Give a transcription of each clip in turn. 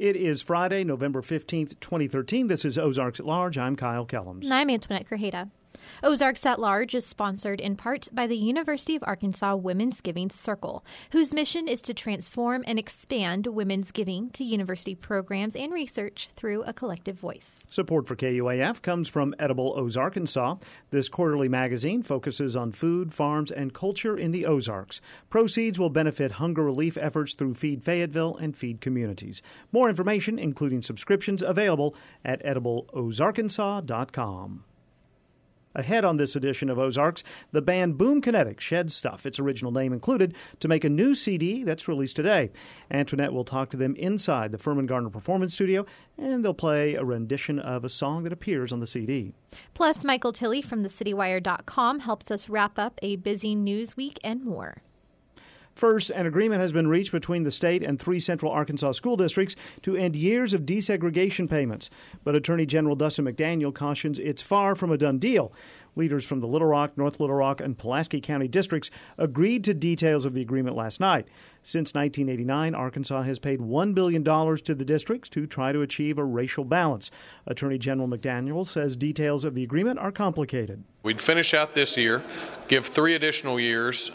It is Friday, November 15th, 2013. This is Ozarks at Large. I'm Kyle Kellums. And I'm Antoinette Grajeda. Ozarks at Large is sponsored in part by the University of Arkansas Women's Giving Circle, whose mission is to transform and expand women's giving to university programs and research through a collective voice. Support for KUAF comes from Edible Ozarkansas. This quarterly magazine focuses on food, farms, and culture in the Ozarks. Proceeds will benefit hunger relief efforts through Feed Fayetteville and Feed Communities. More information, including subscriptions, available at edibleozarkansas.com. Ahead on this edition of Ozarks, the band Boom Kinetic sheds Stuff, its original name included, to make a new CD that's released today. Antoinette will talk to them inside the Furman Gardner Performance Studio, and they'll play a rendition of a song that appears on the CD. Plus, Michael Tilley from thecitywire.com helps us wrap up a busy news week and more. First, an agreement has been reached between the state and 3 Central Arkansas school districts to end years of desegregation payments. But Attorney General Dustin McDaniel cautions it's far from a done deal. Leaders from the Little Rock, North Little Rock, and Pulaski County districts agreed to details of the agreement last night. Since 1989, Arkansas has paid $1 billion to the districts to try to achieve a racial balance. Attorney General McDaniel says details of the agreement are complicated. We'd finish out this year, give 3 additional years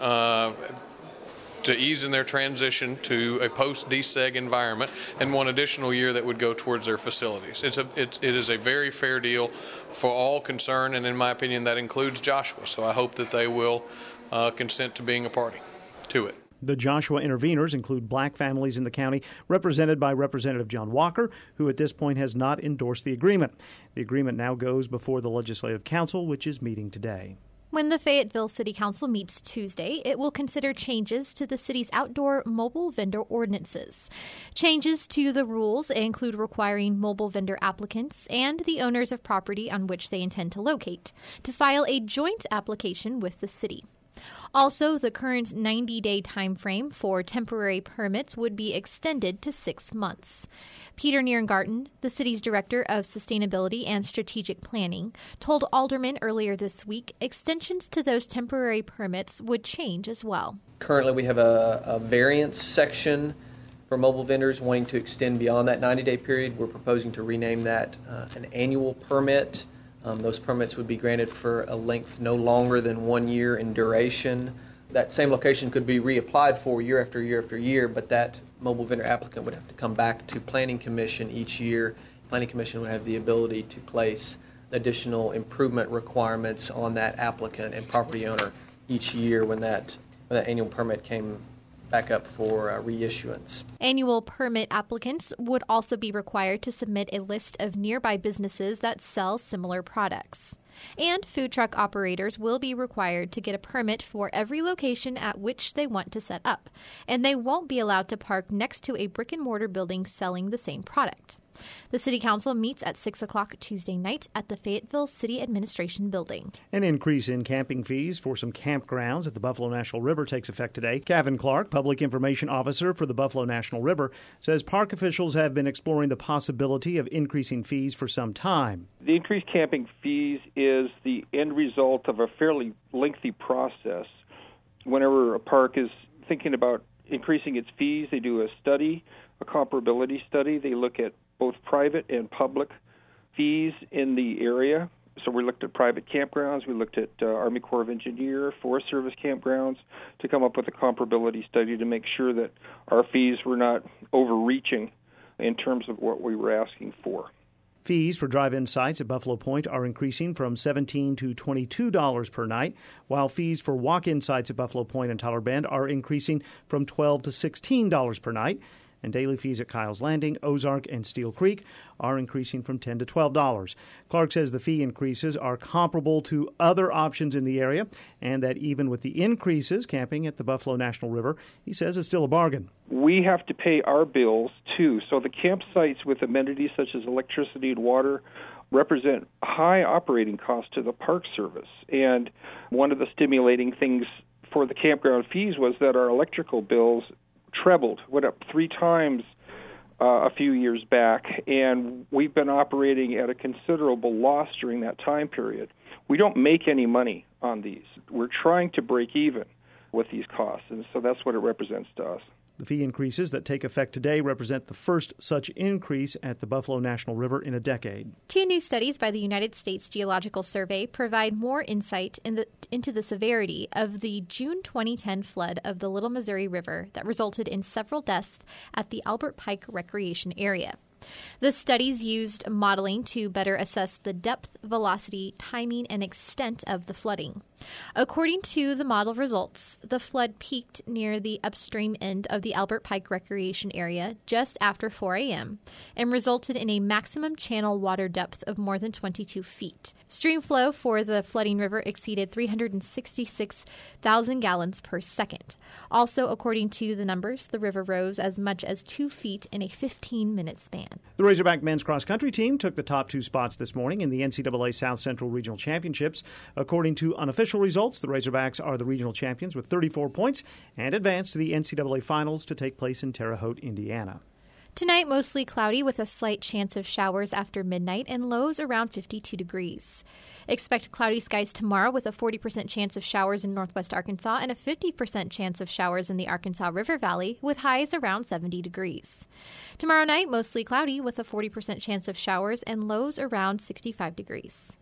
to ease in their transition to a post-deseg environment, and 1 additional year that would go towards their facilities. It is a very fair deal for all concerned, and in my opinion, that includes Joshua. So I hope that they will consent to being a party to it. The Joshua interveners include black families in the county, represented by Representative John Walker, who at this point has not endorsed the agreement. The agreement now goes before the Legislative Council, which is meeting today. When the Fayetteville City Council meets Tuesday, it will consider changes to the city's outdoor mobile vendor ordinances. Changes to the rules include requiring mobile vendor applicants and the owners of property on which they intend to locate to file a joint application with the city. Also, the current 90-day time frame for temporary permits would be extended to 6 months. Peter Nierengarten, the city's director of sustainability and strategic planning, told aldermen earlier this week extensions to those temporary permits would change as well. Currently, we have a variance section for mobile vendors wanting to extend beyond that 90-day period. We're proposing to rename that an annual permit. Those permits would be granted for a length no longer than 1 year in duration. That same location could be reapplied for year after year after year, but that mobile vendor applicant would have to come back to Planning Commission each year. Planning Commission would have the ability to place additional improvement requirements on that applicant and property owner each year when that annual permit came back up for reissuance. Annual permit applicants would also be required to submit a list of nearby businesses that sell similar products. And food truck operators will be required to get a permit for every location at which they want to set up, and they won't be allowed to park next to a brick-and-mortar building selling the same product. The City Council meets at 6 o'clock Tuesday night at the Fayetteville City Administration Building. An increase in camping fees for some campgrounds at the Buffalo National River takes effect today. Kevin Clark, Public Information Officer for the Buffalo National River, says park officials have been exploring the possibility of increasing fees for some time. The increased camping fees is the end result of a fairly lengthy process. Whenever a park is thinking about increasing its fees, they do a study, a comparability study. They look at both private and public fees in the area. So we looked at private campgrounds, we looked at Army Corps of Engineers, Forest Service campgrounds to come up with a comparability study to make sure that our fees were not overreaching in terms of what we were asking for. Fees for drive-in sites at Buffalo Point are increasing from $17 to $22 per night, while fees for walk-in sites at Buffalo Point and Tyler Bend are increasing from $12 to $16 per night. And daily fees at Kyle's Landing, Ozark, and Steel Creek are increasing from $10 to $12. Clark says the fee increases are comparable to other options in the area, and that even with the increases, camping at the Buffalo National River, he says, is still a bargain. We have to pay our bills, too. So the campsites with amenities such as electricity and water represent high operating costs to the Park Service. And one of the stimulating things for the campground fees was that our electrical bills trebled, went up 3 times a few years back, and we've been operating at a considerable loss during that time period. We don't make any money on these. We're trying to break even with these costs, and so that's what it represents to us. The fee increases that take effect today represent the first such increase at the Buffalo National River in a decade. Two new studies by the United States Geological Survey provide more insight into the severity of the June 2010 flood of the Little Missouri River that resulted in several deaths at the Albert Pike Recreation Area. The studies used modeling to better assess the depth, velocity, timing, and extent of the flooding. According to the model results, the flood peaked near the upstream end of the Albert Pike Recreation Area just after 4 a.m. and resulted in a maximum channel water depth of more than 22 feet. Stream flow for the flooding river exceeded 366,000 gallons per second. Also, according to the numbers, the river rose as much as 2 feet in a 15-minute span. The Razorback men's cross-country team took the top two spots this morning in the NCAA South Central Regional Championships. According to unofficial results, the Razorbacks are the regional champions with 34 points and advance to the NCAA Finals to take place in Terre Haute, Indiana. Tonight, mostly cloudy with a slight chance of showers after midnight and lows around 52 degrees. Expect cloudy skies tomorrow with a 40% chance of showers in northwest Arkansas and a 50% chance of showers in the Arkansas River Valley with highs around 70 degrees. Tomorrow night, mostly cloudy with a 40% chance of showers and lows around 65 degrees.